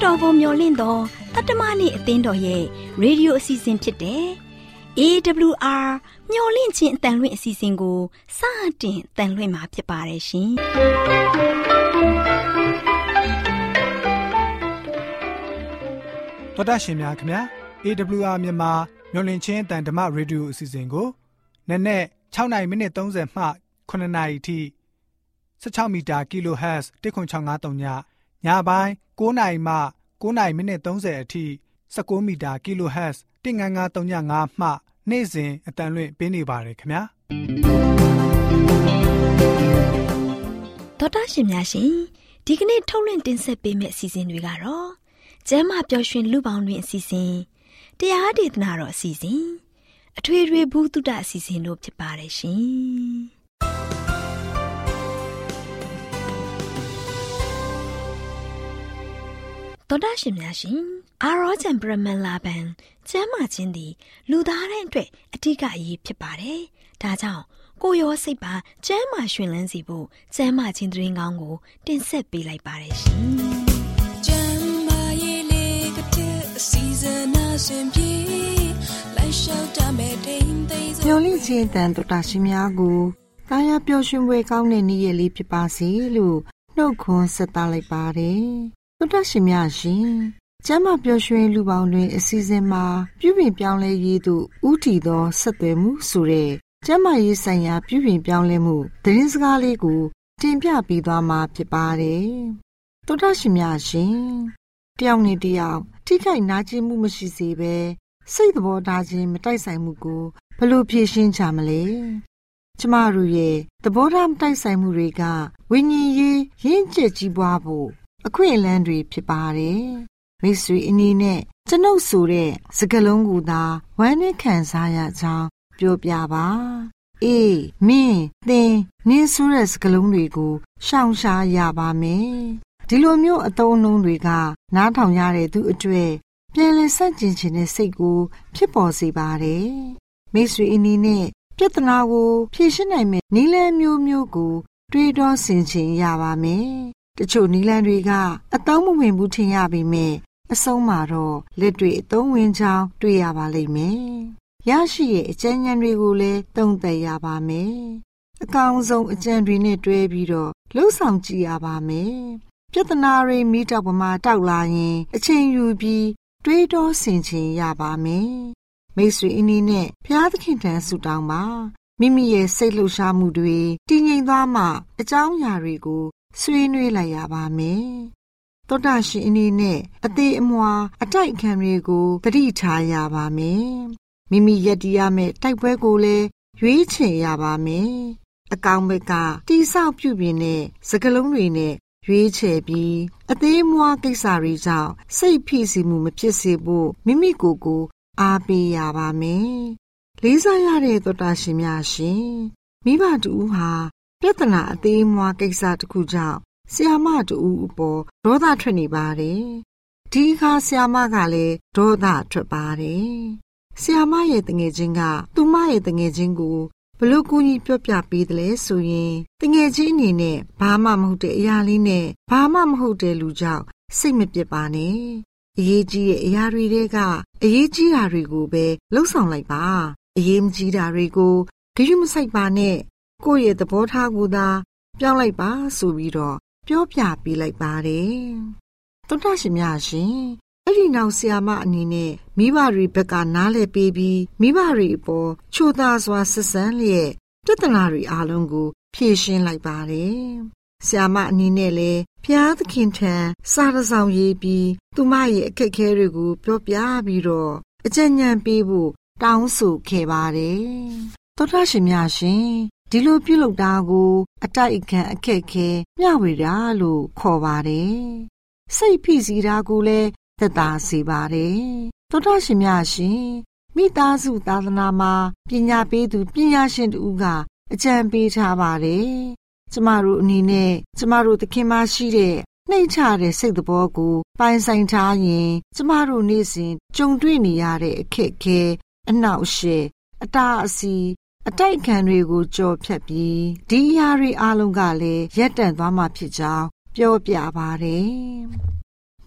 တော်ပုံမျောလင့်တော့တတ္တမနေ့အသင်းတော်ရဲ့ရေဒီယိုအစီအစဉ်ဖြစ်တဲ့ AWR မျောလင့်ခြင်းအတန်လွင့်အစီအစဉ်ကိုစတင်တန်လွင့်မှာဖြစ်ပါတယ်ရှင်။တော်တာရှင်များခင်ဗျာ AWR မြန်မာမျောလင့်ခြင်းအတန်ဓမ္မရေဒီယိုအစီအစဉ်ကိုနက်နဲ့6နိုင်မိနစ်30မှ9နာရီထိ16မီတာ kHz 10653ညပိုင်း9နိုင်မှ9နိုင်မိနစ်30အထိ16မီတာ kHz 15535မှနေ့စဉ်အတန်လွင့်ပေးနေပါတယ်ခင်ဗျာတော်တာရှင်များရှင်ဒီကနေ့ထုတ်လွှင့်တင်ဆက်ပေးမယ့်အစီအစဉ်တွေကတော့ကျမ်းမာပျော်ရွှင်လူပေါင်းတွင်အစီအစဉ်တရားဒေသနာတော်အစီအစဉ်အထွေထွေဘုဒ္ဓအစီအစဉ်တို့ဖြစ်ပါတယ်ရှင်တော်တာရှင်များရှင်အာရောဂျန်ပရမန်လာဘန်ကျမ်းမာခြင်းသည်လူသားတိုင်းအတွက်အထူးအရေးဖြစ်ပါတယ်ဒါကြောင့်ကိုယ်ရောစိတ်ပါကျမ်းမာရှင်လန်းစီဖို့ကျမ်းမာခြင်းသတင်းကောင်းကိုတင်ဆက်ပေးလိုက်ပါတယ်ရှင်ကျမ်းမာရေးလေးကတဲ့အစီအစဉ်အစဉ်ပြေလိုက်လျှောက်တမဲ့တိမ်သိမ်းမျော်လင့်ခြင်းတန်တော်တာရှင်များကိုတာယာပျော်ရွှင်ပွဲကောင်းတဲ့နေ့ရက်လေးဖြစ်ပါစေလို့နှုတ်ခွန်းဆက်သလိုက်ပါတယ်တော်တာရှင်များရှင်ကျမ်းမာပျော်ရွှင်လူပေါင်းတွင်အစီအစဉ်မှာပြုပြင်ပြောင်းလဲရေးသို့ဦးတည်သောဆက်သွယ်မှုဆိုတဲ့ကျမ်းမာရေးဆိုင်ရာပြုပြင်ပြောင်းလဲမှုသတင်းစကားလေးကိုတင်ပြပေးသွားမှာဖြစ်ပါတယ်တော်တာရှင်များရှင်တယောက်နဲ့တယောက်ထိခိုက်နာကျင်မှုမရှိစေဘဲစိတ်သဘောထားခြင်းမတိုက်ဆိုင်မှုကိုဘယ်လိုဖြေရှင်းကြမလဲကျမတို့ရဲ့သဘောထားမတိုက်ဆိုင်မှုတွေကဝိညာဉ်ရေးရင့်ကျက်ကြီးပွားဖို့အခွင့်အလမ်းတွေဖြစ်ပါတယ်မိတ်ဆွေအနေနဲ့ကျွန်ုပ်ဆိုတဲ့စကားလုံးကိုသာဝမ်းနဲ့ခံစားရကြောင်းပြောပြပါအေးမင်းသင်နင်းဆိုတဲ့စကားလုံးတွေကိုရှောင်ရှားရပါမယ်ဒီလိုမျိုးအသုံးအနှုန်းတွေကနားထောင်ရတဲ့သူအတွေ့ပြန်လည်ဆန့်ကျင်ခြင်းတဲ့စိတ်ကိုဖြစ်ပေါ်စေပါတယ်မိတ်ဆွေအနေနဲ့ပြဿနာကိုဖြေရှင်းနိုင်မယ့်နည်းလမ်းမျိုးမျိုးကိုတွေးတောဆင်ခြင်ရပါမယ်တချို့နည်းလမ်းတွေကအသုံးမဝင်ဘူးထင်ရပေမဲ့အဆုံးမှာတော့လက်တွေ့အသုံးဝင်ကြောင်းတွေ့ရပါလိမ့်မယ်ရရှိရဲ့အကျဉ်းဉာဏ်တွေကိုလည်းသုံးသပ်ရပါမယ်အကောင်းဆုံးအကျဉ်းတွေနဲ့တွဲပြီးတော့လှုပ်ဆောင်ကြည့်ရပါမယ်ပြဿနာတွေမိတောက်ပမာတောက်လာရင်အချိန်ယူပြီးတွေးတောဆင်ခြင်ရပါမယ်မိတ်ဆွေအင်းနဲ့ဘုရားသခင်ထံဆုတောင်းပါမိမိရဲ့စိတ်လှုပ်ရှားမှုတွေတည်ငြိမ်သွားမှအကြောင်းအရာတွေကိုဆွေးနွေးလိုက်ရပါမယ်သောတာရှင်အနေနဲ့အသေးအမွှာအတိုက်အခံတွေကိုသတိထားရပါမယ်မိမိရည်တည်ရမယ့်တိုက်ပွဲကိုလည်းရွေးချယ်ရပါမယ်အကောင်ဘက်ကတိဆောက်ပြုပြင်တဲ့စကားလုံးတွေနဲ့ရွေးချယ်ပြီးအသေးအမွှာကိစ္စတွေကြောင့်စိတ်ဖိစီးမှုမဖြစ်စေဖို့မိမိကိုယ်ကိုအားပေးရပါမယ်လေးစားရတဲ့သောတာရှင်များရှင်မိဘတူဟာပြဿနာအသေးအမွှာကိစ္စတစ်ခုကြောင့်ဆရာမတူအပေါ်ဒေါသထွက်နေပါတယ်ဒီအခါဆရာမကလည်းဒေါသထွက်ပါတယ်ဆရာမရဲ့တငယ်ချင်းကသူမရဲ့တငယ်ချင်းကိုဘလို့ကူညီပြောပြပေးတယ်လဲဆိုရင်တငယ်ချင်းအနေနဲ့ဘာမှမဟုတ်တဲ့အရာလေးနဲ့ဘာမှမဟုတ်တဲ့လူကြောင့်စိတ်မပြတ်ပါနဲ့အရေးကြီးတဲ့အရာတွေကအရေးကြီးတာတွေကိုပဲလှုပ်ဆောင်လိုက်ပါအရေးမကြီးတာတွေကိုဂရုမစိုက်ပါနဲ့ကိုယ့်ရဲ့သဘောထားကိုသာပြောင်းလိုက်ပါဆိုပြီးတော့ပြောပြပေးလိုက်ပါတယ်တော်တော်ရှင်များရှင်အဲ့ဒီနောက်ဆရာမအနေနဲ့မိဘတွေဘက်ကနားလည်ပေးပြီးမိဘတွေအပေါ်ချိုသားစွာဆက်ဆံလျက်ပြဿနာတွေအားလုံးကိုဖြေရှင်းလိုက်ပါတယ်ဆရာမအနေနဲ့လည်းဘုရားသခင်ထံစာတစောင်ရေးပြီးသူမရဲ့အခက်အခဲတွေကိုပြောပြပြီးတော့အကြံဉာဏ်ပေးဖို့တောင်းဆိုခဲ့ပါတယ်တော်တော်ရှင်များရှင်ဒီလိုပြုလုပ်တာကိုအတိုက်အခံအခက်ခဲမျှဝေတာလို့ခေါ်ပါတယ်စိတ်ဖိစီးတာကိုလည်းသက်သာစေပါတယ်တော်တော်ရှင်များရှင်မိသားစုသာသနာမှာပညာပေးသူပညာရှင်တူကအကြံပေးထားပါတယ်ကျမတို့အနေနဲ့ကျမတို့သခင်မရှိတဲ့နှိမ့်ချတဲ့စိတ်သဘောကိုပိုင်ဆိုင်ထားရင်ကျမတို့နေ့စဉ်ကြုံတွေ့နေရတဲ့အခက်အခဲအနှောက်အယှက်အတားအဆီးအတိုက်အခံတွေကိုကြော်ဖြတ်ပြီးဒီအရာတွေအလုံးကလည်းရပ်တန့်သွားမှာဖြစ်ကြောင်းပြောပြပါတယ်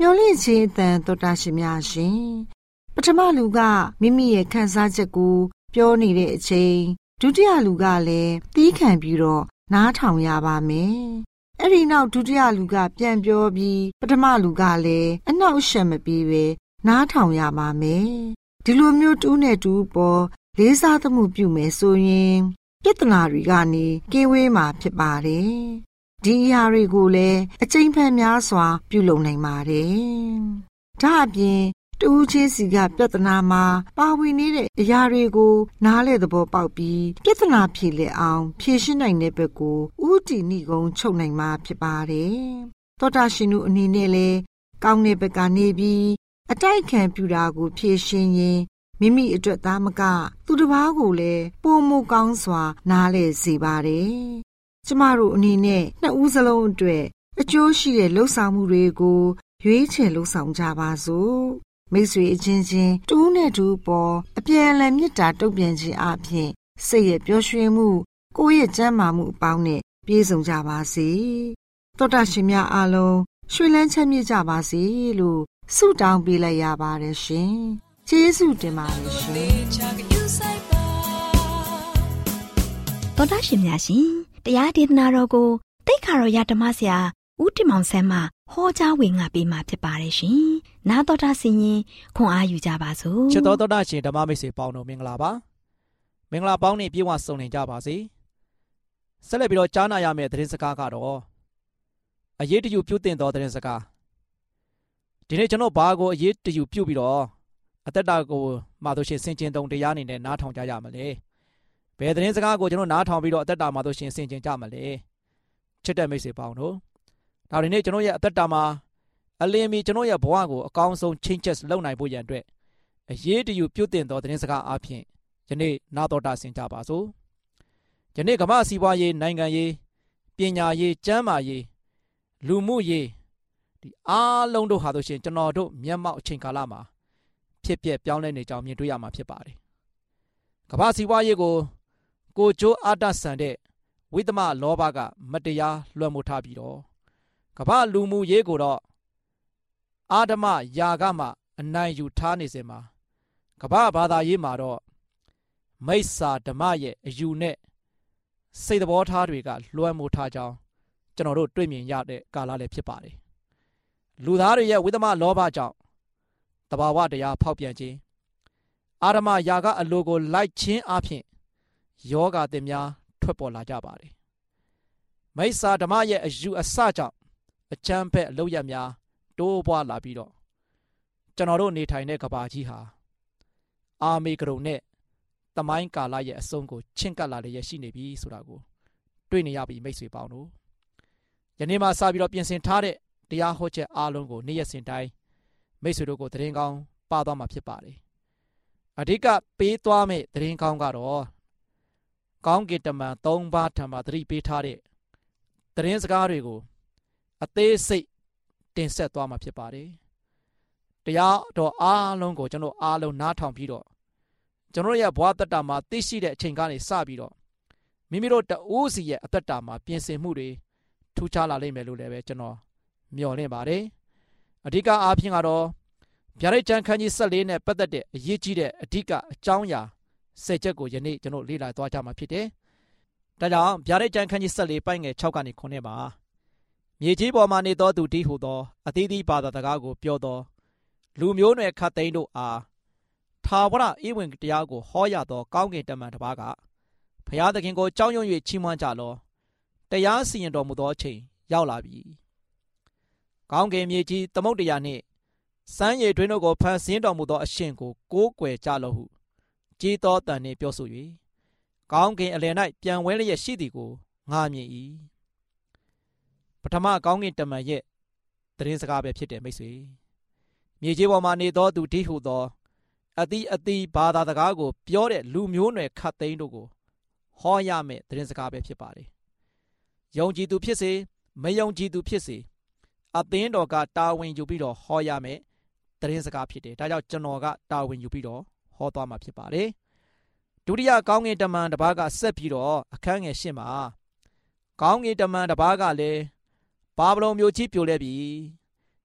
မျော်လင့်ခြင်းအတန်တော်တာရှင်များရှင်ပထမလူကမိမိရဲ့ခံစားချက်ကိုပြောနေတဲ့အချိန်ဒုတိယလူကလည်းသီးခံပြီးတော့နားထောင်ရပါမယ်အဲ့ဒီနောက်ဒုတိယလူကပြန်ပြောပြီးပထမလူကလည်းအနှောက်အယှက်မပြီးပဲနားထောင်ရပါမယ်ဒီလိုမျိုးတူးနဲ့တူးပေါ်လေးစားသမှုပြုမယ်ဆိုရင်ပြဿနာတွေကနေကင်းဝေးမှာဖြစ်ပါတယ်ဒီအရာတွေကိုလည်းအကျဉ်းဖန်များစွာပြုလုပ်နိုင်ပါတယ်ဒါအပြင်တူးချင်းစီကပြဿနာမှာပါဝင်နေတဲ့အရာတွေကိုနားလေသဘောပေါက်ပြီးပြဿနာဖြေလည်အောင်ဖြေရှင်းနိုင်တဲ့ဘက်ကိုဥတီနိကုံချုပ်နိုင်မှာဖြစ်ပါတယ်သောတာရှင်တို့အနေနဲ့လည်းကောင်းတဲ့ဘက်ကနေပြီးအတိုက်ခံပြူတာကိုဖြေရှင်းရင်မိမိအတွက်သားမကသူတစ်ပါးကိုလည်းပိုမိုကောင်းစွာနားလည်စေပါတယ်ကျမတို့အနေနဲ့နှစ်ဦးစလုံးအတွက်အကျိုးရှိတဲ့လှုပ်ဆောင်မှုတွေကိုရွေးချယ်လှုပ်ဆောင်ကြပါစို့မိတ်ဆွေအချင်းချင်းတူးနဲ့တူးပေါ်အပြန်အလှန်မေတ္တာတုံ့ပြန်ခြင်းအပြင်စိတ်ရဲ့ပျော်ရွှင်မှုကိုယ့်ရဲ့ကျန်းမာမှုအပေါင်းနဲ့ပြည့်စုံကြပါစေသောတာရှင်များအားလုံးရွှင်လန်းချမ်းမြေ့ကြပါစေလို့ဆုတောင်းပေးလိုက်ရပါတယ်ရှင်ကျေးဇူးတင်ပါတယ်ရှင်သောတာရှင်များရှင်တရားဒေသနာတော်ကိုတိတ်ခါတော်ရဓမ္မဆရာဦးတင်မောင်ဆန်းမှဟောကြားဝင်ငါပေးมาဖြစ်ပါတယ်ရှင်။နာတော်တာဆင်ရင်ခွန်အားယူကြပါစို့။ချစ်တော်သောတာရှင်ဓမ္မမိတ်ဆွေပေါင်းတို့မင်္ဂလာပါ။မင်္ဂလာပေါင်းနဲ့ပြေဝဆုံနေကြပါစေ။ဆက်လက်ပြီးတော့ကြားနာရမယ့်သတင်းစကားကတော့အရေးတယူပြုတင်သောသတင်းစကားဒီနေ့ကျွန်တော်ဘာကိုအရေးတယူပြုပြီးတော့အသက်တာကိုမှာတို့ရှင်ဆင်ခြင်တုံတရားအနေနဲ့နားထောင်ကြရမလဲ။ဘယ်သတင်းစကားကိုကျွန်တော်နားထောင်ပြီးတော့အသက်တာမှာတို့ရှင်ဆင်ခြင်ကြမလဲ။ချစ်တဲ့မိတ်ဆွေပေါင်းတို့ဒါဒီနေ့ကျွန်တော်ရဲ့အသက်တာမှာအလင်းမီကျွန်တော်ရဲ့ဘဝကိုအကောင်းဆုံးချင်းချက်လုပ်နိုင်ဖို့ရန်အတွက်အရေးတယူပြုတင်သောသတင်းစကားအပြင်ယနေ့နာတော်တာဆင်ကြပါစို့ယနေ့ကမ္ဘာစီးပွားရေးနိုင်ငံရေးပညာရေးကျန်းမာရေးလူမှုရေးဒီအားလုံးတို့ဟာဆိုရှင်ကျွန်တော်တို့မျက်မှောက်အချိန်ကာလမှာဖြစ်ပျက်ပြောင်းလဲနေကြောင်းမြင်တွေ့ရမှာဖြစ်ပါတယ်ကမ္ဘာစီးပွားရေးကိုကျိုးအာတဆန်တဲ့ဝိသမလောဘကမတရားလွှမ်းမိုးထားပြီးတော့ကမ္ဘာလူမှုရေးကိုတော့အာဓမယာကမှအနိုင်ယူထားနေစေမှာကမ္ဘာဘာသာရေးမှာတော့မိစ္ဆာဓမ္မရဲ့အယူနဲ့စိတ်သဘောထားတွေကလွှမ်းမိုးထားကြောင်းကျွန်တော်တို့တွေ့မြင်ရတဲ့ကာလလည်းဖြစ်ပါတယ်လူသားတွေရဲ့ဝိသမလောဘကြောင့်တဘာဝတရားဖောက်ပြန်ခြင်းအာဓမယာကအလိုကိုလိုက်ခြင်းအပြင်ယောဂသင်များထွက်ပေါ်လာကြပါတယ်မိစ္ဆာဓမ္မရဲ့အယူအဆကြောင့်အချမ်းဖက်အလုပ်ရများတိုးပွားလာပြီးတော့ကျွန်တော်တို့နေထိုင်တဲ့ကဘာကြီးဟာအာမေကရုံနဲ့သမိုင်းကာလရဲ့အဆုံးကိုချင့်ကပ်လာလျက်ရှိနေပြီဆိုတာကိုတွေ့နေရပြီမိတ်ဆွေပေါင်းတို့ယနေ့မှစပြီးတော့ပြင်ဆင်ထားတဲ့တရားဟောချက်အားလုံးကိုနေ့ရက်စဉ်တိုင်းမိတ်ဆွေတို့ကိုသတင်းကောင်းပါသွားမှာဖြစ်ပါတယ်အဓိကပေးသွားမယ့်သတင်းကောင်းကတော့ကောင်းကင်တမန်၃ပါးထံမှသတိပေးထားတဲ့သတင်းစကားတွေကိုအသေးစိတ်တင်ဆက်သွားမှာဖြစ်ပါတယ်တရားတော်အားလုံးကိုကျွန်တော်အားလုံးနားထောင်ပြီးတော့ကျွန်တော်ရဲ့ဘဝတတ္တမှာသိရှိတဲ့အချိန်ကနေစပြီးတော့မိမိတို့တအိုးစီရဲ့အသက်တာမှာပြင်ဆင်မှုတွေထူးခြားလာလိမ့်မယ်လို့လည်းပဲကျွန်တော်မျှော်လင့်ပါတယ်အဓိကအားဖြင့်ကတော့ဗျာဒိတ်ကျမ်းခန်းကြီး14နဲ့ပတ်သက်တဲ့အရေးကြီးတဲ့အဓိကအကြောင်းအရာ10ချက်ကိုယနေ့ကျွန်တော်လေ့လာသွားကြမှာဖြစ်တယ်ဒါကြောင့်ဗျာဒိတ်ကျမ်းခန်းကြီး14ပိုင်းငယ်6ကနေ9မှာမြေကြီးပေါ်မှနေသောသူတည်းဟူသောအသီးသီးဘာသာစကားကိုပြောသောလူမျိုးနွယ်ခတ်သိမ်းတို့အားထာဝရဧဝံဂေလိတရားကိုဟောရသောကောင်းကင်တမန်တစ်ပါးကဘုရားသခင်ကိုကြောက်ရွံ့၍ချီးမွမ်းကြလောတရားစီရင်တော်မူသောအချိန်ရောက်လာပြီကောင်းကင်မြေကြီးသမုဒ္ဒရာနှင့်စမ်းရည်တွင်တို့ကိုဖန်ဆင်းတော်မူသောအရှင်ကိုကိုးကွယ်ကြလောဟုကြီးသောတန်နှင့်ပြောဆို၍ကောင်းကင်အလယ်၌ပြန်ဝဲလျက်ရှိသည်ကိုငါမြင်၏ပထမကောင်းကင်တမန်ရဲ့သတင်းစကားပဲဖြစ်တယ်မိတ်ဆွေမြေကြီးပေါ်မှာနေသောသူတည်းဟူသောအသီးဘာသာစကားကိုပြောတဲ့လူမျိုးနွယ်ခတ်သိမ်းတို့ကိုဟောရမယ့်သတင်းစကားပဲဖြစ်ပါတယ်ယုံကြည်သူဖြစ်စေမယုံကြည်သူဖြစ်စေအသင်းတော်ကတာဝန်ယူပြီးတော့ဟောရမယ်သတင်းစကားဖြစ်တယ်ဒါကြောင့်ကျွန်တော်ကတာဝန်ယူပြီးတော့ဟောသွားမှာဖြစ်ပါတယ်ဒုတိယကောင်းကင်တမန်တစ်ပါးကဆက်ပြီးတော့အခန်းငယ်8မှာကောင်းကင်တမန်တစ်ပါးကလည်းဘာဗလုန်မြို့ကြီးပြိုလဲပြီ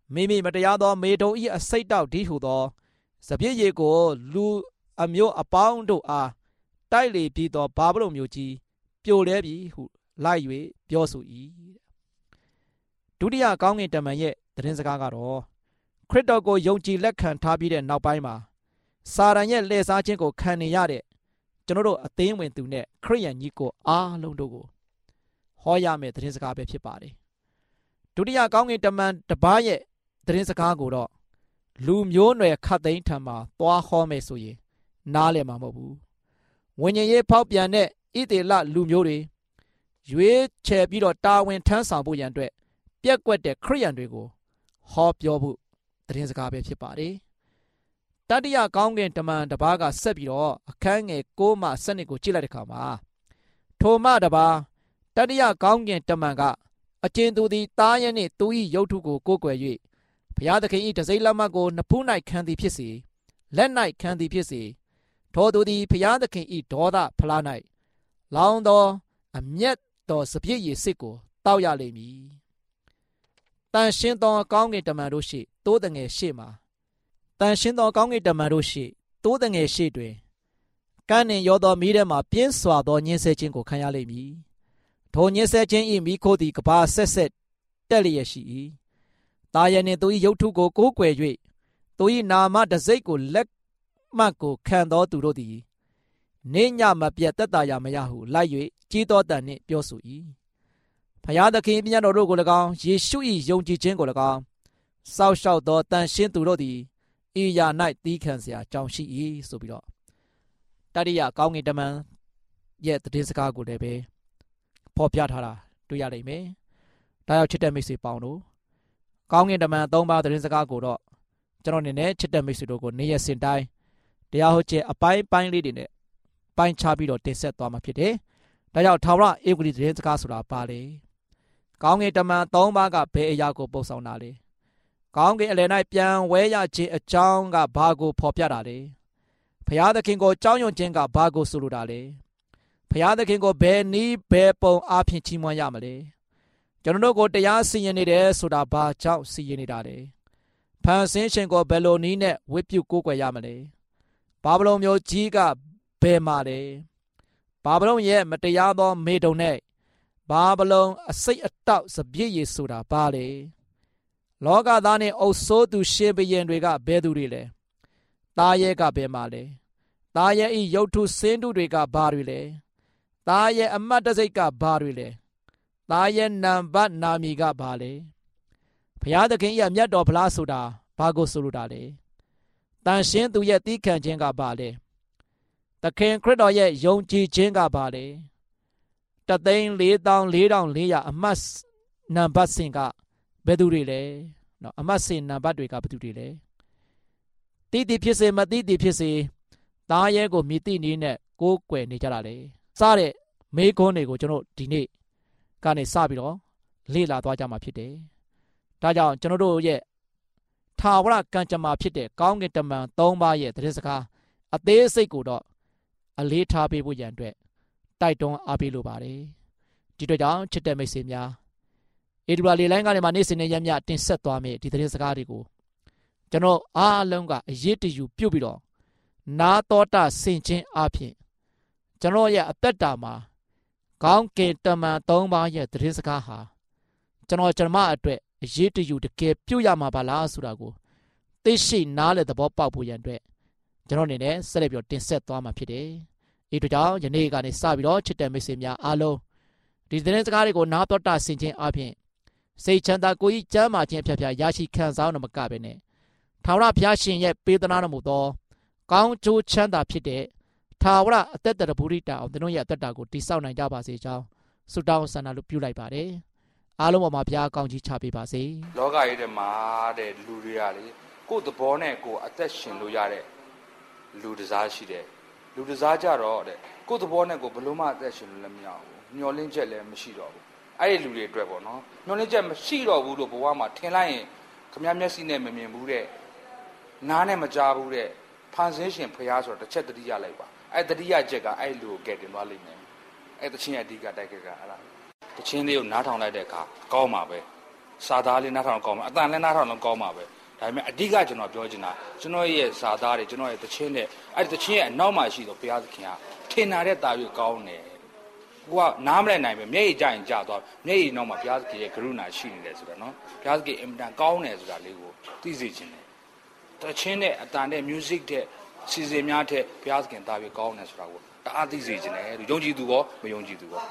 မိမိမတရားသောမေတုံ၏အစိတ်တောက်ဒီဟုသောစပြည့်ရည်ကိုလူအမျိုးအပေါင်းတို့အားတိုက်လေပြီးသောဘာဗလုန်မြို့ကြီးပြိုလဲပြီဟုလိုက်၍ပြောဆို၏ဒုတိယကောင်းကင်တမန်ရဲ့သတင်းစကားကတော့ခရစ်တော်ကိုယုံကြည်လက်ခံထားပြီးတဲ့နောက်ပိုင်းမှာစာရန်ရဲ့လှည့်စားခြင်းကိုခံနေရတဲ့ကျွန်တော်တို့အသင်းဝင်သူနဲ့ခရိယန်ကြီးကိုအားလုံးတို့ကိုဟောရမယ့်သတင်းစကားပဲဖြစ်ပါတယ်ဒုတိယကောင်းကင်တမန်တစ်ပါးရဲ့သတင်းစကားကိုတော့လူမျိုးနွယ်ခတ်သိမ်းထံမှာသွားဟောမယ်ဆိုရင်နားလည်မှာမဟုတ်ဘူးဝိညာဉ်ရေးဖောက်ပြန်တဲ့ဣသေလလူမျိုးတွေရွေးချယ်ပြီးတော့တာဝန်ထမ်းဆောင်ဖို့ရန်အတွက်ပြက်ကွက်တဲ့ခရိယန်တွေကိုဟောပြောဖို့သတင်းစကားပဲဖြစ်ပါတယ်တတိယကောင်းကင်တမန်တစ်ပါးကဆက်ပြီးတော့အခန်းငယ်6မှ7ကိုကြည့်လိုက်တဲ့အခါမှာထိုမှတစ်ပါးတတိယကောင်းကင်တမန်ကအကျဉ်သူသည်သားရဲနှင့်သူ၏ရုပ်ထုကိုကိုးကွယ်၍ဘုရားသခင်၏တစိမ့်လက်မှတ်ကိုနှစ်ဖူး၌ခံသည်ဖြစ်စေလက်၌ခံသည်ဖြစ်စေထိုသူသည်ဘုရားသခင်၏ဒေါသဖလား၌လောင်းသောအမျက်တော်စပြည့်ရည်စစ်ကိုတောက်ရလိမ့်မည်တန်ရှင်းသောကောင်းကင်တမန်တို့ရှိသိုးတငယ်ရှိမှာတန်ရှင်းသောကောင်းကင်တမန်တို့ရှိသိုးတငယ်ရှိတွင်ကန်းနှင့်ရောသောမီးထဲမှပြင်းစွာသောညှင်းဆဲခြင်းကိုခံရလိမ့်မည်ထိုညှင်းဆဲခြင်း၏မီးခိုးသည်ကဘာဆက်ဆက်တက်လျက်ရှိ၏တာယနှင့်သူ၏ရုပ်ထုကိုကိုးကွယ်၍သူ၏နာမတစိ့ကိုလက်မှတ်ကိုခံသောသူတို့သည်နေညမပြတ်သက်သာရမရဟုလိုက်၍ကြီးသောတန်နှင့်ပြောဆို၏ဖျားသခင်မြတ်တော်တို့ကို၎င်းယေရှု၏ယုံကြည်ခြင်းကို၎င်းစောက်ရှောက်သောတန်ရှင်းသူတို့သည်ဤရာ၌သီးခံเสียကြောင်းရှိ၏ဆိုပြီးတော့တတိယကောင်းကင်တမန်ရဲ့သတင်းစကားကိုလည်းပဲဖော်ပြထားတာတွေ့ရလိမ့်မယ်။ဒါကြောင့်ချစ်တဲ့မိတ်ဆွေပေါင်းတို့ကောင်းကင်တမန်၃ပါးသတင်းစကားကိုတော့ကျွန်တော်အနေနဲ့ချစ်တဲ့မိတ်ဆွေတို့ကိုနေ့ရက်စဉ်တိုင်းတရားဟောခြင်းအပိုင်းလေးတွေနဲ့ပိုင်းခြားပြီးတော့တင်ဆက်သွားမှာဖြစ်တယ်။ဒါကြောင့်ထာဝရဧဝဂတိသတင်းစကားဆိုတာပါလေ။ကောင်းကင်တမန်၃ပါးကဘယ်အရာကိုပုံဆောင်တာလဲ။ကောင်းကင်အလယ်၌ပြန်ဝဲရခြင်းအကြောင်းကဘာကိုဖော်ပြတာလဲ။ဘုရားသခင်ကိုကြောင်းရွံ့ခြင်းကဘာကိုဆိုလိုတာလဲ။ဘုရားသခင်ကိုဘယ်နည်းဘယ်ပုံအားဖြင့်ချီးမွမ်းရမလဲ။ကျွန်တော်တို့ကိုတရားစီရင်နေတယ်ဆိုတာဘာကြောင့်စီရင်နေတာလဲ။ဖန်ဆင်းရှင်ကိုဘယ်လိုနည်းနဲ့ဝတ်ပြုကိုးကွယ်ရမလဲ။ဘာဗလုန်မျိုးကြီးကဘယ်မှာလဲ။ဘာဗလုန်ရဲ့မတရားသောမေတုံနဲ့ဘာဗလုန်အစိတ်အတောက်စပြည့်ရည်ဆိုတာဘာလဲ။လောကသားနဲ့အုပ်ဆိုးသူရှင်ဘုရင်တွေကဘယ်သူတွေလဲ။သားရဲကဘယ်မှာလဲ။သားရဲဤရုပ်ထုစင်းတုတွေကဘာတွေလဲ။သားရဲအမတ်တစိတ်ကဘာတွေလဲ။သားရဲနံပါတ်နာမည်ကဘာလဲ။ဘုရားသခင်ရဲ့မြတ်တော်ဖလားဆိုတာဘာကိုဆိုလိုတာလဲ။တန်ရှင်းသူရဲ့သီးခံခြင်းကဘာလဲ။သခင်ခရစ်တော်ရဲ့ယုံကြည်ခြင်းကဘာလဲ။3,4,4,400အမတ်နံပါတ်စင်ကဘယ်သူတွေလဲ။နော်အမတ်စင်နံပါတ်တွေကဘယ်သူတွေလဲ။တိတိဖြစ်စေမတိတိဖြစ်စေသားရဲကိုမြည်တိနည်းနဲ့ကိုးကွယ်နေကြတာလေ။စတဲ့မေးခွန်းတွေကိုကျွန်တော်ဒီနေ့ကနေစပြီးတော့လေ့လာသွားကြမှာဖြစ်တယ်။ဒါကြောင့်ကျွန်တော်တို့ရဲ့ထာဝရကံကြမ္မာဖြစ်တဲ့ကောင်းကင်တမန်၃ပါးရဲ့သတင်းစကားအသေးစိတ်ကိုတော့အလေးထားပေးဖို့ရန်အတွက်တိုက်တွန်းအားပေးလိုပါတယ်။ဒီအတွက်ကြောင့်ချစ်တဲ့မိတ်ဆွေများဧဒူရာလေလိုင်းကနေမှနေ့စဉ်နဲ့ရက်မြတင်ဆက်သွားမယ့်ဒီသတင်းစကားတွေကိုကျွန်တော်အားလုံးကအရေးတယူပြုတ်ပြီးတော့နာတော်တာဆင်ခြင်းအပြင်ကျွန်တော်ရဲ့အသက်တာမှာကောင်းကင်တမန်၃ပါးရဲ့သတင်းစကားဟာကျွန်မအတွက်အရေးတယူတကယ်ပြုတ်ရမှာပါလားဆိုတာကိုသိရှိနားလည်သဘောပေါက်ဖို့ရန်အတွက်ကျွန်တော်အနေနဲ့ဆက်လက်ပြီးတော့တင်ဆက်သွားမှာဖြစ်တယ်။ဒီတို့ကြောင့်ယနေ့ကနေစပြီးတော့ချစ်တဲ့မိတ်ဆွေများအားလုံးဒီသတင်းစကားတွေကိုနားတော်တာဆင်ခြင်းအပြင်စိတ်ချမ်းသာကိုယ်ကြီးကျမ်းမာခြင်းအဖြာရရှိခံစားအောင်မကပဲနဲ့ထာဝရဘုရားရှင်ရဲ့ပေးသနာတော်မူသောကောင်းကျိုးချမ်းသာဖြစ်တဲ့ထာဝရအသက်တော်ဗုဒ္ဓတာအောင်တို့ရဲ့အသက်တာကိုတည်ဆောက်နိုင်ကြပါစေကြောင်းဆုတောင်းဆန္ဒလို့ပြုလိုက်ပါတယ်။အားလုံးပေါ်မှာဘုရားကောင်းကြီးချပေးပါစေ။လောကကြီးထဲမှာတဲ့လူတွေကလေကိုယ်သဘောနဲ့ကိုယ်အသက်ရှင်လို့ရတဲ့လူတစားရှိတယ်။လူတစားကြတော့တဲ့ကိုယ်သဘောနဲ့ကိုယ်ဘလို့မှအသက်ရှင်လို့လည်းမရဘူး။မျောလင့်ချက်လည်းမရှိတော့ဘူး။အဲ့ဒီလူတွေအတွက်ပေါ့နော်။မျောလင့်ချက်မရှိတော့ဘူးလို့ဘဝမှာထင်လိုက်ရင်ခမည်းမျက်စိနဲ့မမြင်ဘူးတဲ့။နားနဲ့မကြားဘူးတဲ့။ဖန်ဆင်းရှင်ဖရားဆိုတော့တစ်ချက်တတိယလိုက်ပါ။အဲ့တတိယချက်ကအဲ့လူကိုကဲတင်သွားလိမ့်မယ်။အဲ့တချင်းအဓိကတိုက်ခက်ကအဲ့ဒါတချင်းလေးကိုနားထောင်လိုက်တဲ့အခါကောင်းပါပဲစာသားလေးနားထောင်ကောင်းမှာအတန်လည်းနားထောင်တော့ကောင်းမှာပဲဒါပေမဲ့အဓိကကျွန်တော်ပြောချင်တာကျွန်တော်ရဲ့စာသားတွေကျွန်တော်ရဲ့တခြင်းနဲ့အဲ့ဒီတခြင်းရဲ့အနောက်မှာရှိတော့ဘုရားသခင်ကထင်နာတဲ့တာ၍ကောင်းတယ်ကိုကနားမလဲနိုင်ပဲမျက်ရည်ကြရင်ကြာသွားမျက်ရည်နောက်မှာဘုရားသခင်ရဲ့ကရုဏာရှိနေတယ်ဆိုတော့နော်ဘုရားသခင်အင်မတန်ကောင်းတယ်ဆိုတာလေးကိုသိစေချင်တယ်တခြင်းနဲ့အတန်နဲ့ music တဲ့စီစဉ်များတဲ့ဘုရားသခင်တာ၍ကောင်းတယ်ဆိုတာကိုတအားသိစေချင်တယ်ယုံကြည်သူရောမယုံကြည်သူရော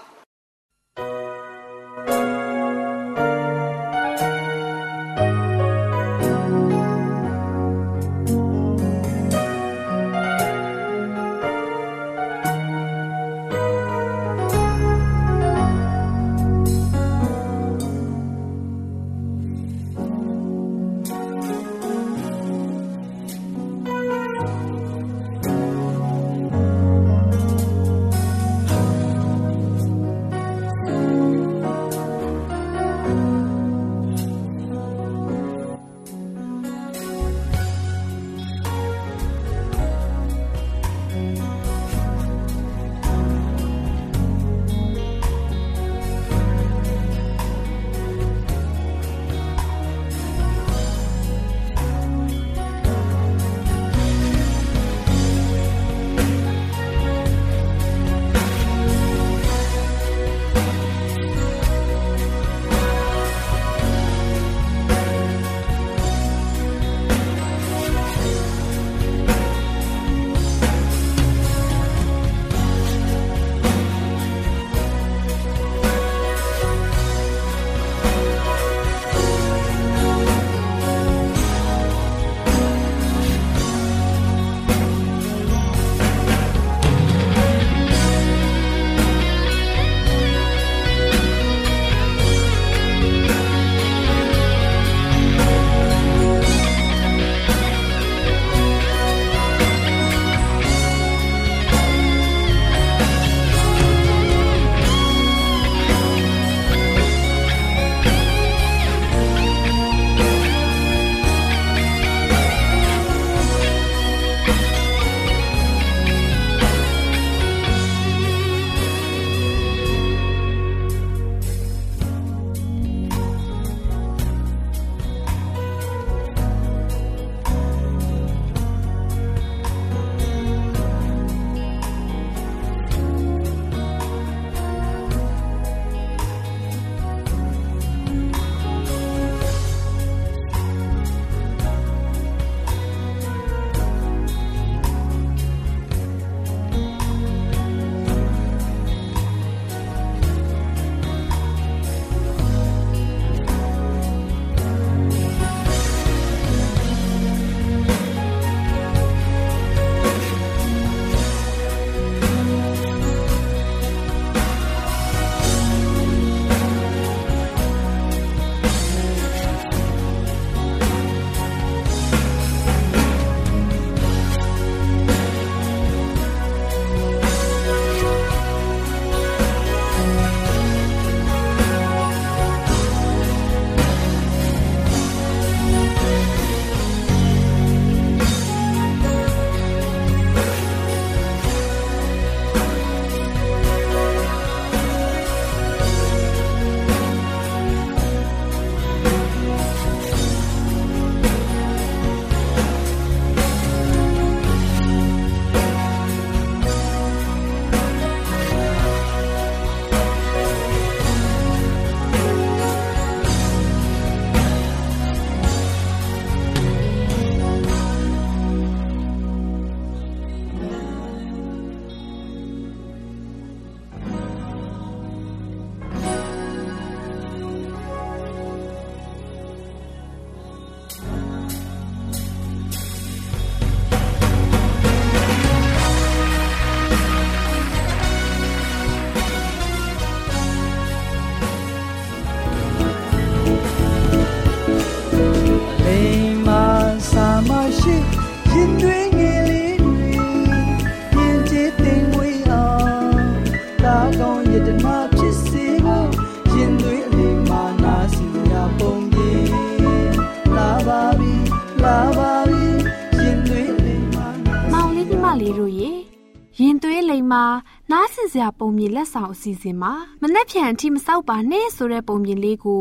ရင်သွေးလိမ်မာနားဆင်စရာပုံမြင်လက်ဆောင်အစီအစဉ်မှာမနှက်ဖြန်အထိမဆောက်ပါနဲ့ဆိုတဲ့ပုံမြင်လေးကို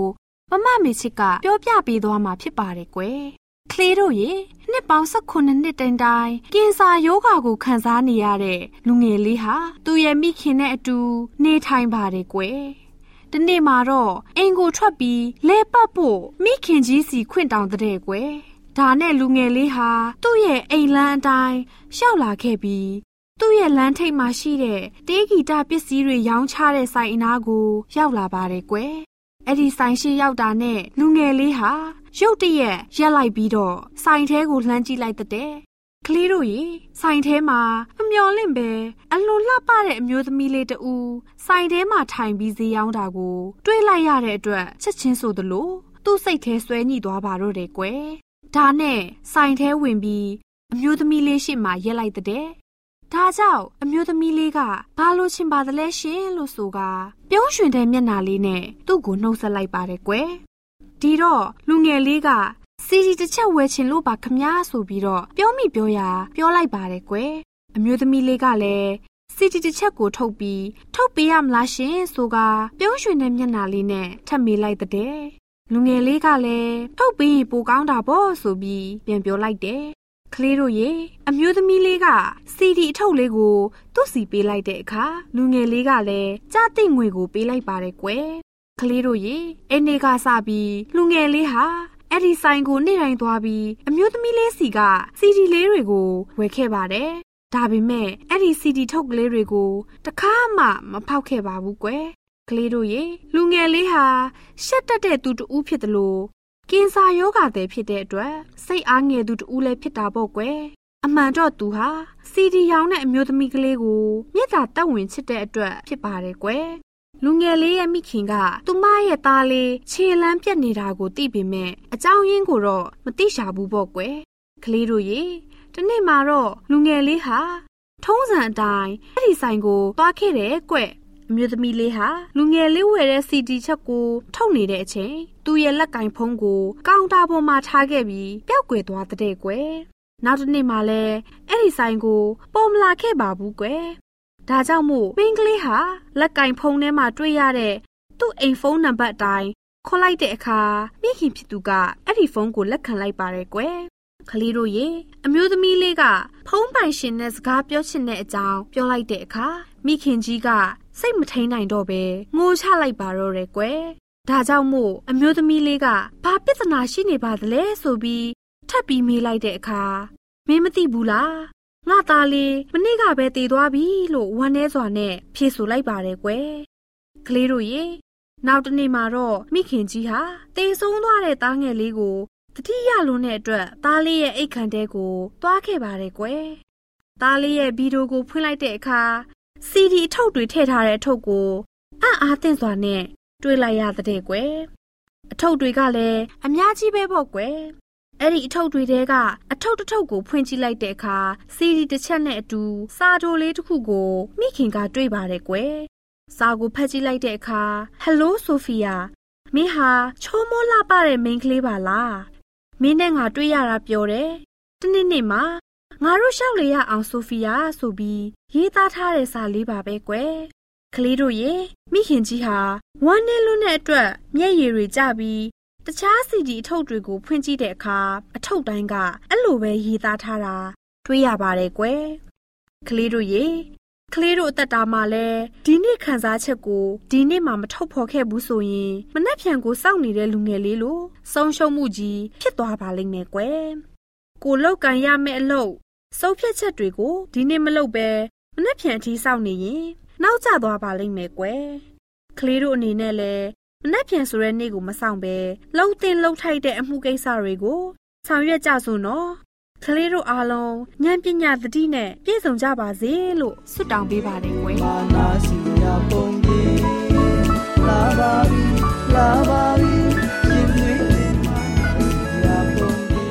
မမမေချစ်ကပြောပြပေးသွားမှာဖြစ်ပါတယ်ကွယ်ကလေးတို့ရေနှစ်ပေါင်း19နှစ်တိုင်ကင်ဆာရောဂါကိုခံစားနေရတဲ့လူငယ်လေးဟာသူ့ရဲ့မိခင်နဲ့အတူနေထိုင်ပါတယ်ကွယ်ဒီနေ့မှာတော့အိမ်ကိုထွက်ပြီးလဲပတ်ဖို့မိခင်ကြီးစီခွင့်တောင်းတဲ့ကွယ်ဒါနဲ့လူငယ်လေးဟာသူ့ရဲ့အိမ်လမ်းအတိုင်းရှောက်လာခဲ့ပြီးသူ့ရဲ့လမ်းထိပ်မှာရှိတဲ့တေးဂီတပစ္စည်းတွေရောင်းချတဲ့ဆိုင်အနားကိုရောက်လာပါတယ်ကွယ်အဲ့ဒီဆိုင်ရှိရောက်တာနဲ့လူငယ်လေးဟာရုတ်တရက်ရက်လိုက်ပြီးတော့ဆိုင်ထဲကိုလှမ်းကြည့်လိုက်တဲ့ကလေးတို့ရေဆိုင်ထဲမှာမမျော်လင့်ပဲအလွန်လှပတဲ့အမျိုးသမီးလေးတူဆိုင်ထဲမှာထိုင်ပြီးဈေးရောင်းတာကိုတွေးလိုက်ရတဲ့အတွက်ချက်ချင်းဆိုသလိုသူ့စိတ်ထဲဆွဲညှိသွားပါတော့တယ်ကွယ်ဒါနဲ့ဆိုင်ထဲဝင်ပြီးအမျိုးသမီးလေးရှေ့မှာရက်လိုက်တဲ့ဒါကြောင့်အမျိုးသမီးလေးကဘာလို့ချင်ပါသလဲရှင်လို့ဆိုကပြုံးရွှင်တဲ့မျက်နှာလေးနဲ့သူ့ကိုနှုတ်ဆက်လိုက်ပါတယ်ကွယ်ဒီတော့လူငယ်လေးကစီဒီတစ်ချက်ဝယ်ချင်လို့ပါခမည်းဆိုပြီးတော့ပြောမိပြောရာပြောလိုက်ပါတယ်ကွယ်အမျိုးသမီးလေးကလည်းစီဒီတစ်ချက်ကိုထုတ်ပေးရမလားရှင်ဆိုကပြုံးရွှင်တဲ့မျက်နှာလေးနဲ့ထပ်မေးလိုက်တဲ့လူငယ်လေးကလည်းထုတ်ပြီးပိုကောင်းတာပေါ့ဆိုပြီးပြန်ပြောလိုက်တယ်ကလေးတို့ရေအမျိုးသမီးလေးကစီဒီအထုပ်လေးကိုသူ့စီပေးလိုက်တဲ့အခါလူငယ်လေးကလည်းကြားသိငွေကိုပေးလိုက်ပါတယ်ကွယ်ကလေးတို့ရေအဲ့နေ့ကစပြီးလူငယ်လေးဟာအဲ့ဒီဆိုင်ကိုနေ့တိုင်းသွားပြီးအမျိုးသမီးလေးစီကစီဒီလေးတွေကိုဝယ်ခဲ့ပါတယ်ဒါပေမဲ့အဲ့ဒီစီဒီထုပ်ကလေးတွေကိုတခါမှမဖောက်ခဲ့ပါဘူးကွယ်ကလေးတို့ရေလူငယ်လေးဟာရှက်တက်တဲ့သူတူဖြစ်တယ်လို့ကင်ဆာရောဂါသည်ဖြစ်တဲ့အတွက်စိတ်အားငယ်သူတူလည်းဖြစ်တာပေါ့ကွယ်အမှန်တော့သူဟာစီဒီရောင်းတဲ့အမျိုးသမီးကလေးကိုမြတ်တာတက်ဝင်ချစ်တဲ့အတွက်ဖြစ်ပါတယ်ကွယ်လူငယ်လေးရဲ့မိခင်ကသူမရဲ့သားလေးခြေလမ်းပြတ်နေတာကိုသိပေမဲ့အကြောင်းရင်းကိုတော့မသိရှာဘူးပေါ့ကွယ်ကလေးတို့ရေဒီနေ့မှာတော့လူငယ်လေးဟာထုံးစံအတိုင်းအဲ့ဒီဆိုင်ကိုသွားခဲ့တယ်ကွယ်အမျိုးသမီးလေးဟာလူငယ်လေးဝယ်တဲ့စီဒီချက်ကိုထုတ်နေတဲ့အချိန်သူ့ရဲ့လက်ကင်ဖုံးကိုကောင်တာပေါ်မှာထားခဲ့ပြီးပျောက်ကွယ်သွားတဲ့ကွယ်နောက်တစ်နေ့မှလည်းအဲ့ဒီဆိုင်ကိုပေါ်မလာခဲ့ပါဘူးကွယ်ဒါကြောင့်မို့မိန်းကလေးဟာလက်ကင်ဖုံးထဲမှာတွေ့ရတဲ့သူ့အိမ်ဖုန်းနံပါတ်အတိုင်းခေါ်လိုက်တဲ့အခါမိခင်ဖြစ်သူကအဲ့ဒီဖုန်းကိုလက်ခံလိုက်ပါတယ်ကွယ်ကလေးတို့ရေအမျိုးသမီးလေးကဖုန်းပိုင်ရှင်နဲ့စကားပြောချင်တဲ့အကြောင်းပြောလိုက်တဲ့အခါမိခင်ကြီးကစိတ်မထိန်နိုင်တော့ပဲငိုချလိုက်ပါတော့တယ်ကွယ်ဒါကြောင့်မို့အမျိုးသမီးလေးကဘာပြဿနာရှိနေပါသလဲဆိုပြီးထပ်ပြီးမေးလိုက်တဲ့အခါမင်းမသိဘူးလားငါသားလေးမနေ့ကပဲတည်သွားပြီလို့ဝမ်းနည်းစွာနဲ့ဖြေဆိုလိုက်ပါတယ်ကွယ်ကလေးတို့ရေနောက်တနေ့မှာတော့မိခင်ကြီးဟာတေဆုံးသွားတဲ့သားငယ်လေးကိုတတိယလွန်တဲ့အတွက်သားလေးရဲ့အိတ်ခမ်းတဲကိုသွားခဲ့ပါတယ်ကွယ်သားလေးရဲ့ဗီဒီယိုကိုဖွင့်လိုက်တဲ့အခါစီဒီအထုပ်တွေထည့်ထားတဲ့အထုပ်ကိုအားသင့်စွာနဲ့တွေ့လိုက်ရတဲ့ကွယ်အထုပ်တွေကလည်းအများကြီးပဲပေါ့ကွယ်အဲ့ဒီအထုပ်တွေထဲကအထုပ်တစ်ထုပ်ကိုဖွင့်ကြည့်လိုက်တဲ့အခါစီဒီတစ်ချက်နဲ့အတူစာတိုလေးတစ်ခုကိုမိခင်ကတွေ့ပါတယ်ကွယ်စာကိုဖတ်ကြည့်လိုက်တဲ့အခါ Hello Sophia မင်းဟာချိုးမိုးလှပတဲ့မိန်းကလေးပါလားမင်းနဲ့ငါတွေ့ရတာပြောတယ်တနေ့မှာငါတို့ရှောက်လေရအောင်ဆိုဖီယာဆိုပြီးရေးသားထားတဲ့စာလေးပါပဲကွယ်ကလေးတို့ရေမိခင်ကြီးဟာဝမ်းနဲ့လွန်းတဲ့အတွက်မျက်ရည်တွေကျပြီးတခြားစီဒီအထုပ်တွေကိုဖွင့်ကြည့်တဲ့အခါအထုပ်တိုင်းကအဲ့လိုပဲရေးသားထားတာတွေ့ရပါတယ်ကွယ်ကလေးတို့ရေကလေးတို့အသက်တာမှာလဲဒီနေ့ခံစားချက်ကိုဒီနေ့မှမထုတ်ဖော်ခဲ့ဘူးဆိုရင်မနှက်ဖြန်ကိုစောင့်နေတဲ့လူငယ်လေးလိုဆုံးရှုံးမှုကြီးဖြစ်သွားပါလိမ့်မယ်ကွယ်ကိုလောက်ကန်ရမယ့်အလုပ်ဆုံးဖြတ်ချက်တွေကိုဒီနေ့မလုပ်ပဲမနှက်ဖြန်အထိစောင့်နေရင်နောက်ကျသွားပါလိမ့်မယ်ကွယ်ကလေးတို့အနေနဲ့လဲမနှက်ဖြန်ဆိုတဲ့နေ့ကိုမဆောင်ပဲလှုပ်တင်လှုပ်ထိုက်တဲ့အမှုကိစ္စတွေကိုဆောင်ရွက်ကြစို့နော်ကလေးတို့အားလုံးဉာဏ်ပညာသတိနဲ့ပြည့်စုံကြပါစေလို့ဆုတောင်းပေးပါတယ်ကွယ်မာနာစီယာပုံကြီးလာပါပြီလာပါပြီရှင်သွေးတင်မာစီယာပုံ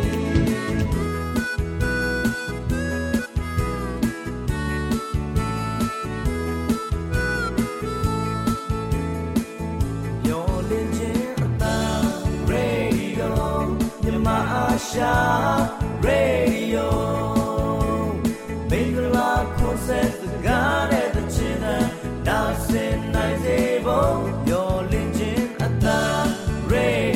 ကြီးယောလင်းချင်းအတန်ရေဒီယိုမြမအာရှာRadio Mingla Concert Gare the China Dancing Nice Ebo Your Legend at the Radio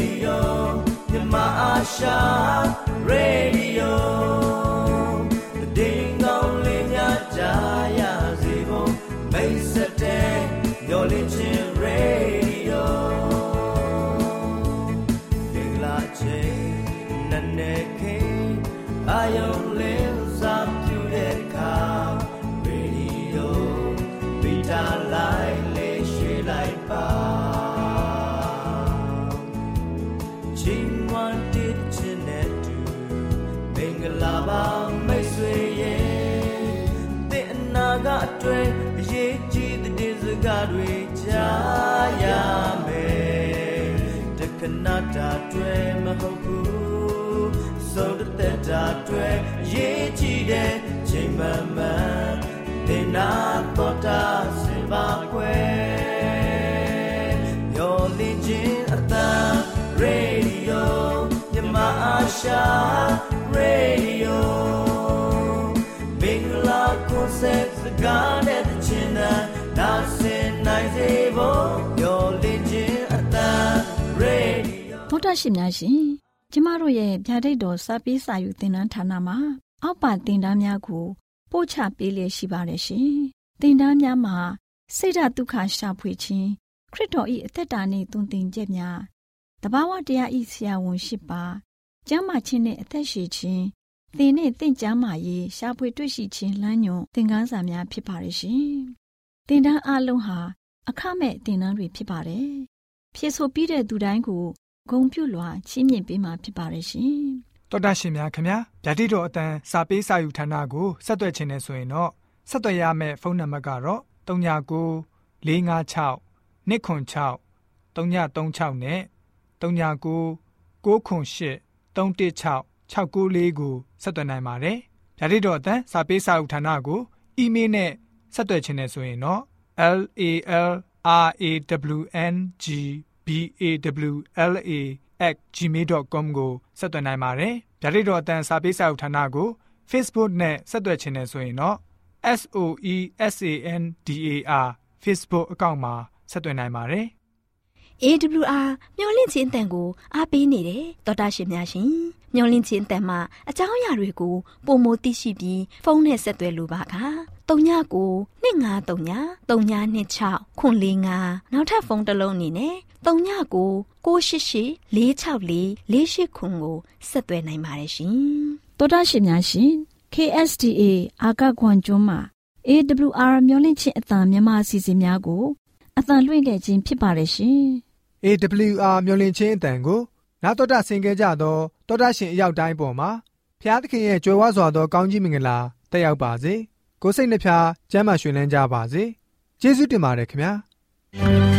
အတွဲအရေးကြီးတဲ့စကားတွေကြားရမယ်တခဏတာတွဲမဟုတ်ဘူးဆုံးတဲ့တာတွဲအရေးကြီးတဲ့ချိန်မှန်မှန်တင်နာတော့တာစပါကွယ်မျောလင်းခြင်းအတန်ရေဒီယိုမြမအားရှာရေဒီယိုမင်္ဂလာကွန်ဆပ်စကားနဲ့ချင်းသာနာစင်နိုင်စေဖို့မျောလင်းခြင်းအတန်ရေဒီယိုသောတာရှင်များရှင်ကျမတို့ရဲ့ဗျာဒိတ်တော်စာပေးစာယူသင်တန်းဌာနမှာအောက်ပါသင်တန်းများကိုပို့ချပေးလျက်ရှိပါတယ်ရှင်သင်တန်းများမှာစိတ်ဓာတ်ဒုက္ခရှာဖွေခြင်းခရစ်တော်၏အသက်တာနှင့်သွန်သင်ချက်များတဘာဝတရားဤဆရာဝန်ရှိပါကျမ်းမာခြင်းနှင့်အသက်ရှည်ခြင်းသင်နှင့်သင်ကျမ်းမာရေးရှာဖွေတွေ့ရှိခြင်းလမ်းညွန်သင်ခန်းစာများဖြစ်ပါရဲ့ရှင်သင်တန်းအလုံးဟာအခမဲ့သင်တန်းတွေဖြစ်ပါတယ်ဖြည့်ဆို့ပြီးတဲ့သူတိုင်းကိုဂုဏ်ပြုလွှာချီးမြှင့်ပေးမှာဖြစ်ပါရဲ့ရှင်တော်တာရှင်များခင်ဗျာဗျာဒိတ်တော်အတန်းစာပေးစာယူဌာနကိုဆက်သွယ်ခြင်းနဲ့ဆိုရင်တော့ဆက်သွယ်ရမယ့်ဖုန်းနံပါတ်ကတော့39 656 296 336နဲ့39 98 316 694ကိုဆက်သွင်းနိုင်ပါတယ်။ဗျာဒိတ်တော်အတန်းစာပေးစာဥထာဏာကိုအီးမေးလ်နဲ့ဆက်သွယ်ခြင်းနဲ့ဆိုရင်တော့ LALRAWNGBAWLA@gmail.com ကိုဆက်သွင်းနိုင်ပါတယ်။ဗျာဒိတ်တော်အတန်းစာပေးစာဥထာဏာကို Facebook နဲ့ဆက်သွယ်ခြင်းနဲ့ဆိုရင်တော့ SOESANDAR Facebook အကောင့်မှာဆက်သွင်းနိုင်ပါတယ်။ AWR မျော်လင့်ခြင်းအတန်ကိုအားပေးနေတယ်တော်တာရှင်များရှင်မျော်လင့်ခြင်းအတန်မှာအကြောင်းအရာတွေကိုပုံမသိရှိပြီးဖုန်းနဲ့ဆက်သွယ်လိုပါက39 253 3926 445နောက်ထပ်ဖုန်းတစ်လုံးအနေနဲ့39 688 464 489ကိုဆက်သွယ်နိုင်ပါတယ်ရှင်တော်တာရှင်များရှင် KSTA အာကခွန်ကျွန်းမှာ AWR မျော်လင့်ခြင်းအတန်မြန်မာအစီအစဉ်များကိုအတန်လွှင့်ခဲ့ခြင်းဖြစ်ပါတယ်ရှင်။ AWR မျော်လင့်ခြင်းအတန်ကိုနာတော်တာဆင် ခဲ့ကြသောတောတာရှင်အရောက်တိုင်းပေါ်မှာဖျားသခင်ရဲ့ကြွယ်ဝစွာသောကောင်းကြီးမင်္ဂလာတက်ရောက်ပါစေ။ကိုယ်စိတ်နှဖျားကျမ်းမာရွှင်လန်းကြပါစေ။ကျေးဇူးတင်ပါတယ်ခင်ဗျာ။